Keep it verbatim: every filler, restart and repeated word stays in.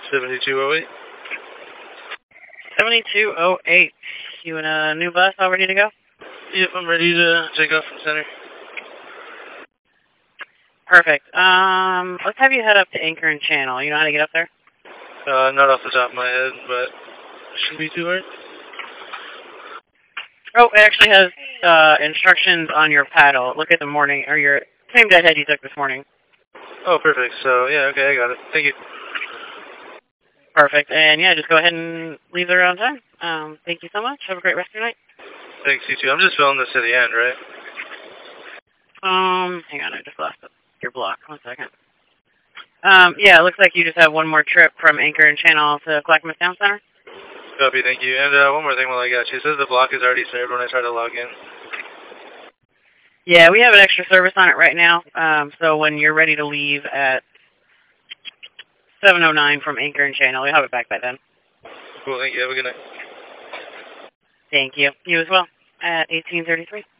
seventy-two oh eight. seventy-two oh eight. You in a new bus all ready to go? Yep, I'm ready to take off from center. Perfect. Um, let's have you head up to Anchor and Channel. You know how to get up there? Uh, not off the top of my head, but shouldn't be too hard. Oh, it actually has uh, instructions on your paddle. Look at the morning, or your same deadhead you took this morning. Oh, perfect. So, yeah, okay, I got it. Thank you. Perfect. And, yeah, just go ahead and leave there on time. Um, thank you so much. Have a great rest of your night. Thanks, you too. I'm just filling this to the end, right? Um, hang on, I just lost your block. One second. Um, yeah, it looks like you just have one more trip from Anchor and Channel to Clackamas Town Center. Copy, thank you. And uh, one more thing while I got you. It says the block is already saved when I try to log in. Yeah, we have an extra service on it right now. Um, so when you're ready to leave at seven oh nine from Anchor and Channel, you'll have it back by then. Cool, thank you. Have a good night. Thank you. You as well. At eighteen thirty-three.